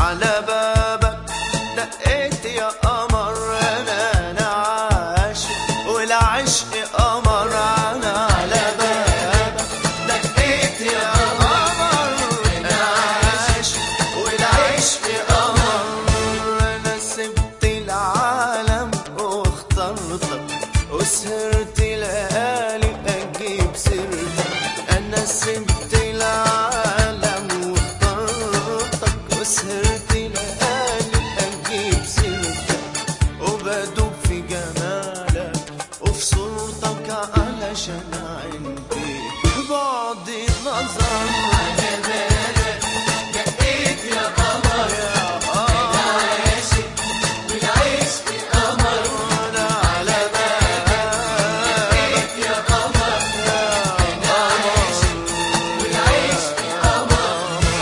على بابك دقيت يا قمر، انا عاشق والعشق قمر. انا على بابك دقيت يا قمر، انا عاشق والعشق قمر. انا سبت العالم واخترتك وسهرت ليالي اجيب سيرتك. انا سبت العالم واخترتك وسهرت ليالي اجيب سيرتك، وبدوب في جمالك وفي صورتك علشان عندي بعد نظر. على بالك دقيت يا قمر، انا عاشق والعشق قمر. انا على بالك دقيت يا قمر، انا عاشق والعشق قمر.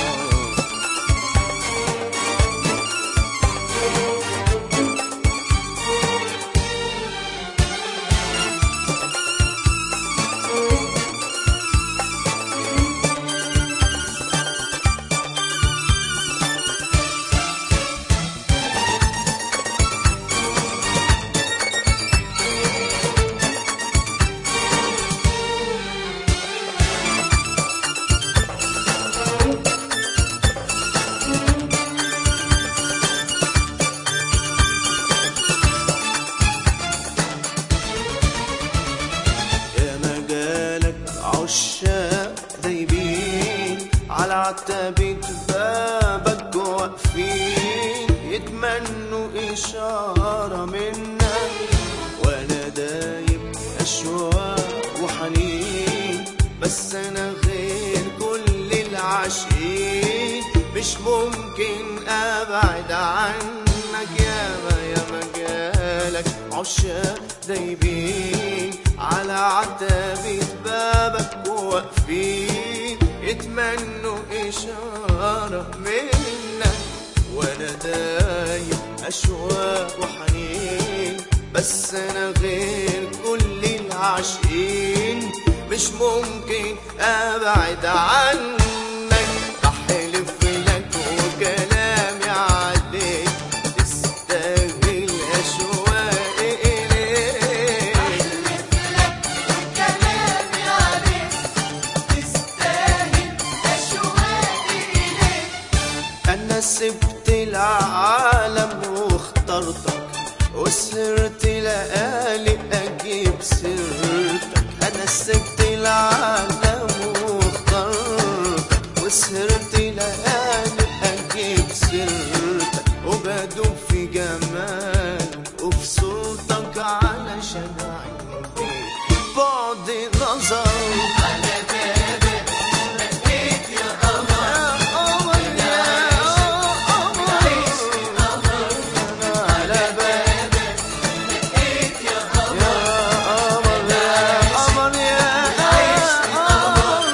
عشاق دايبين على عتبة بابك واقفين، يتمنوا إشارة منك وأنا دايب أشواق وحنين. بس أنا غير كل العاشقين، مش ممكن أبعد عنك. يا مجالك عشاق دايبين على عتبة بابك واقفين، يتمنوا إشارة منك وأنا دايب أشواق وحنين. بس أنا غير كل العاشقين، مش ممكن أبعد عنك. بحلف لك وكلامي عليك تستاهل أشواقي إليك. بحلف لك وكلامي عليك تستاهل أشواقي إليك. أنا سبت العالم واخترتك وسهرت ليالي أجيب سيرتك. أنا سبت العالم واخترتك وسهرت ليالي أجيب سيرتك، وبدوب في جمالك وفي صورتك علشان عندي بعد نظر. على بابك دقيت يا قمر، يا قمر العشق قمر. أنا على بابك دقيت يا قمر، يا قمر يا العشق قمر.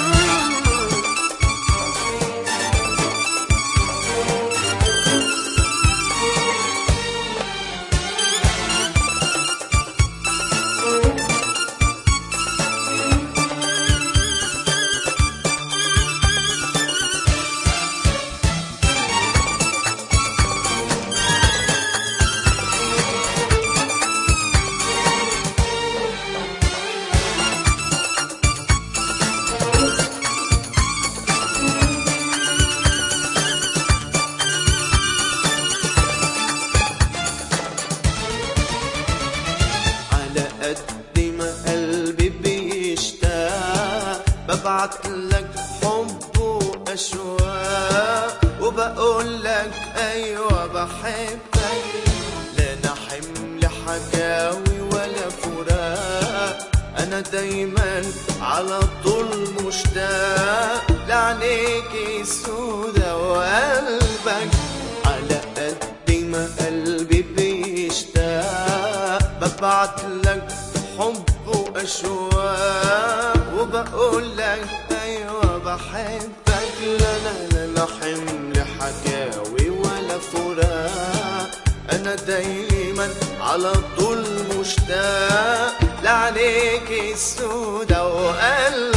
ببعت لك حب وأشواق وبقول لك أيوة بحبك. لا أنا حمل حكاوي ولا فراق، أنا دايما على طول مشتاق لعينيكي سودا وقلبك. على قد ما قلبي بيشتاق ببعت لك حب وأشواق وبقول لك أيوة بحبك. لا حمل حكاوي ولا فراق، أنا دايما على طول مشتاق لعينيكي السودا وقلبك.